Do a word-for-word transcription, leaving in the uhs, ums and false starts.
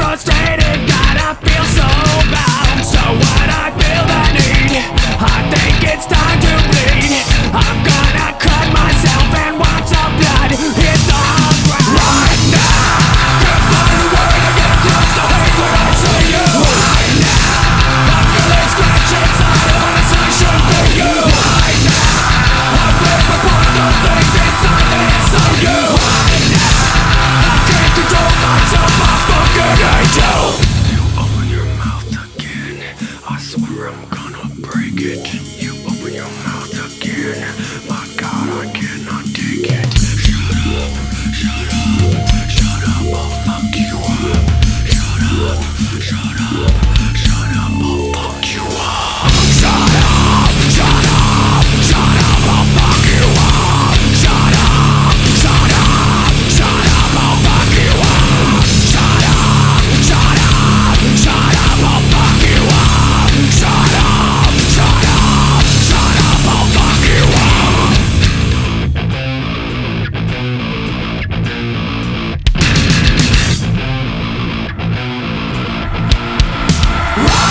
frustrated, God, I feel so bound. So what, I feel the need, I think it's time to bleed. I'm gonna cut myself and watch the blood hit the ground. Right now, can't find a way to get close to hate when I see you. Right now, I'm feeling scratch inside of us, I should be you. Right now, I'm living for the things inside that it's on you. Right now, I can't control myself, I fucking hate you. You open your mouth again, I swear I'm gonna break it. You open your mouth again, my God, I cannot take it. Shut up, shut up, shut up, I'll fuck you up. Shut up, shut up, shut up, I'll fuck you up. Shut up, shut up, shut up, I'll fuck you up. Shut up, shut up, shut up, I'll fuck you up. Shut up, shut up, shut up, I'll fuck you up. Shut up, shut up, shut up, I'll fuck you up. Right